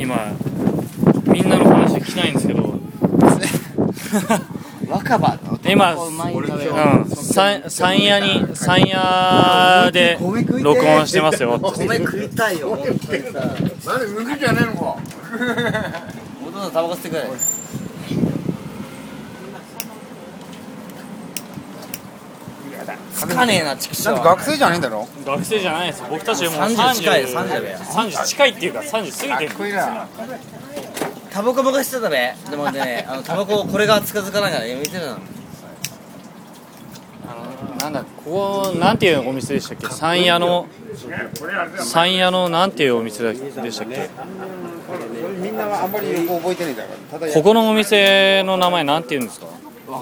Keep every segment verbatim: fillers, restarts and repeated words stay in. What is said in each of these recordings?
今みんなの話聞きたいんですけど若葉今、うん、山屋に山屋で録音してますよ。 米食いたいよ。本当にさ。 なんで麦じゃねえのか。 お父さんタバコ吸ってくれ。つかねえな、畜生。 学生じゃねえんだろ。 学生じゃないです。僕たちもうさんじゅう近い、さんじゅうだよ。 さんじゅう近いっていうかさんじゅう過ぎてる。 タバコばかしてたべ。でもね、あのタバコこれが近づかないからやめてるの。 なんだここなんていうお店でしたっけ？山屋の山屋のなんていうお店でしたっけ？ みんなはあんまりよく覚えてないだろ。 ここのお店の名前なんていうんですか？お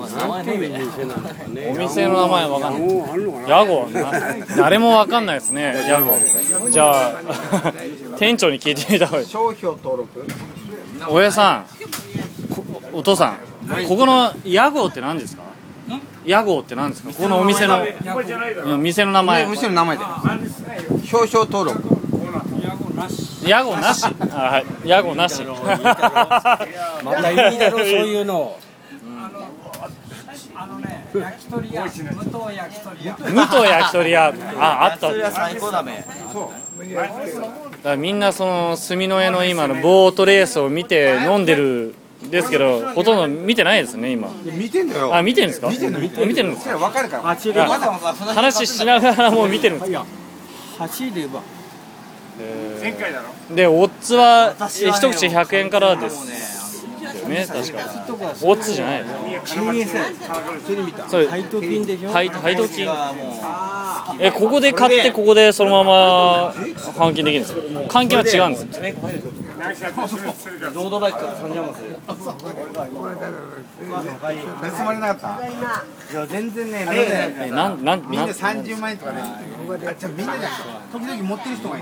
店の名前わかんない。屋号誰もわかんないですね。屋号。じゃあ店長に聞いてみた方がいい。 商標登録。 おやさん、お父さん、ここの屋号って何ですか？屋号って何ですか？ここのお店の店の名前。 店の名前で。商標登録。 屋号なし。あ、はい。屋号なし。 またいいだろそういうの。あのね、焼き鳥屋、無糖焼き鳥屋。 無糖焼き鳥屋、あ、あった。 最高だめ。 だからみんなその住の江の今のボートレースを見て飲んでるんですけど、ほとんど見てないですね今。 見てんだよ。 あ、見てるんですか？ 見てんの見てんの。 見てるんですか？ わかるから。 走れば。 話しながらもう見てるんですか？ 走れば。 前回だろ。 で、オッズは一口ひゃくえんからですね、確か。オッズじゃない。そう、 配当金でしょ。 配配当金。え、ここで買ってここでそのまま換金できるんですか？換金は違うんですか？ ロードバイクからさんじゅうまんする。 盗まれなかった。いや全然ね。 え、なんなんみんなさんじゅうまんえんとかね。みんなじゃ時々持ってる人がいる。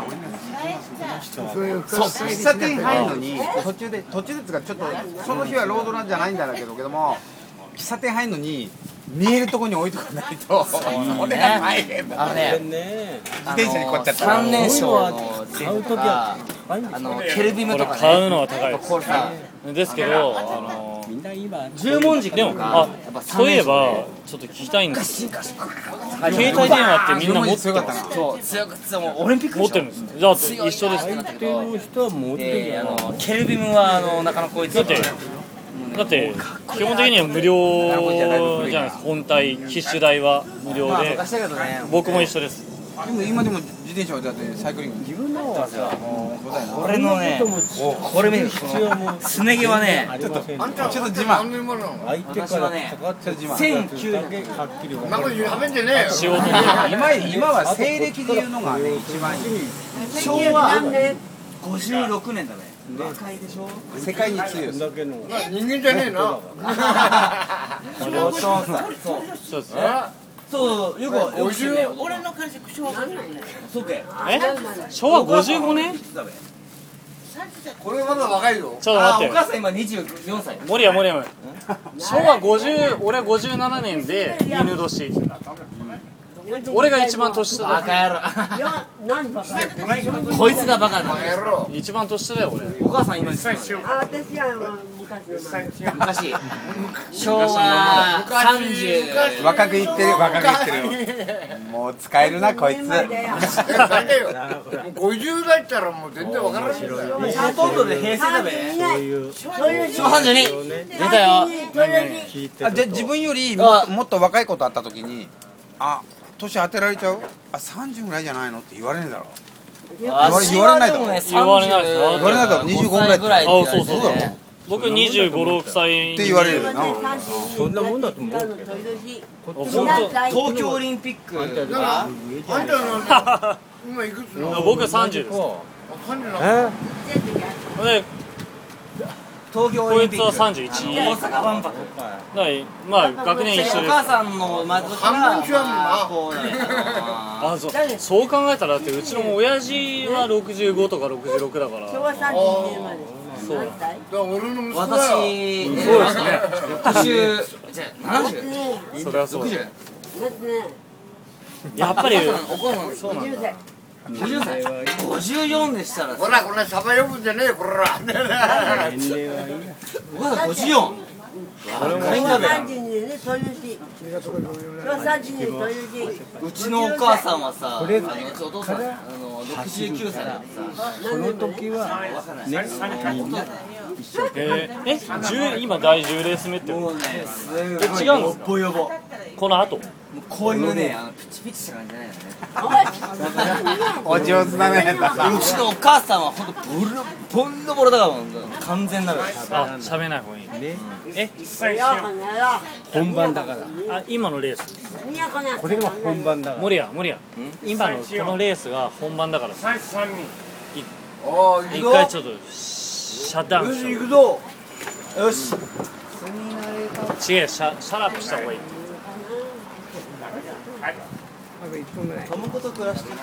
そう、喫茶店入るのに途中で途中でつかちょっとその日はロードなんじゃないんだけどけども、喫茶店入るのに見えるところに置いとかないと、それが大変だ。 あのね、 自転車にこっちゃったら。 三年賞の買うときはあのケルビムとかね。 買うのは高いです。 これさ、 ですけど、あの十文字でも、あ、そういえばちょっと聞きたいんですけど、携帯電話ってみんな持ってる。 そう、強くてもオリンピック持ってるんです。じゃあ一緒です。 相手の人は持ってるあのケルビムはあのなかなかこいつだってだって基本的には無料じゃないですか。本体機種代は無料で、僕も一緒です。 でも今でも自転車はだってサイクリング。自分のはさ、 これのね、これ見るすね毛はね、 ちょっとちょっと自慢。 相手からかかって自慢千九百なんかやめんじゃねえよ。 仕事で今今は西暦でいうのがね一番いい。 昭和ごじゅうろくねんだね。若いでしょ。 世界に強いです。 だけの人間じゃねえな。 そうそうそうですね。 そう、よくよく知るね。 俺の会社昭和ごじゅうごねん。 そうけ。 え？昭和ごじゅうごねん？ これまだ若いよ。 ちょっとあ、 待って。 お母さん今にじゅうよんさい。 森谷森谷。昭和ごじゅう、俺はごじゅうななねんで犬年。俺が一番年下バだ。 カいや、何バカ。 野郎。こいつがバカだ。 一番年下だよ俺。 お母さん今いくつなの？ あ、私は昔の昔。昭和さんじゅう。 若く言ってる若く言ってるよ。もう使えるなこいつ。 前だよ。 ごじゅう代ったらもう全然わからないよ。 もうほとんどで平成だべ。 そういう昭和さんじゅうに。出たよ。 聞いてあじゃあ自分よりももっと若い子と会った時に、あ年当てられちゃう？あさんじゅうぐらいじゃないのって言われねえだろ。 あ言われないだろ。 言われないですよ。 言われないだろ。にじゅうごぐらいって。 あ、そうそうそう。僕にじゅうご、ろくさいって言われるよな。 そんなもんだと思う。 東京オリンピックがあんたの今いくつの？ 僕はさんじゅうです。で、 東京オリンピックこいつはさんじゅういち。 大阪万博。 だからまあ学年一緒です。 お母さんのまず半分違うもんな。 こうだよな。 あ、そう。そう考えたらだってうちの親父はろくじゅうごとかろくじゅうろくだから。 昭和さんじゅうにねんまで。 そう。 何歳？ 俺の息子だよ。 私、そうですね。ろくじゅう、じゃあななじゅう。 それはそう。 だってね、 やっぱりお母さん、 そうなんだ。 ごじゅっさいごじゅうよんでしたらほらこれサバ呼ぶんじゃねえよこら年齢はいいやお母さんごじゅうよん若いんだべ三時にね、そういう日。今日三時にそういう日。 うちのお母さんはさあこれのうちお父さんあのろくじゅうきゅうさいだってさこの時はねえー、えじゅう今だいじゅうレース目ってもうねすごい違うんですかよっぼよぼこの後もうこういうねあのピチピチした感じじゃないよねお上手だねうちのお母さんはほんとボロボンのボロだからもう完全なるあ喋らない方がいいねえ本番だからあ今のレースこれが本番だから森谷森谷今のこのレースが本番だからさおー行くぞ一回ちょっとシャットダウンしよ行くぞよしう違うシャシャラップした方がいいあといっぷんぐらいタバコと暮らしてる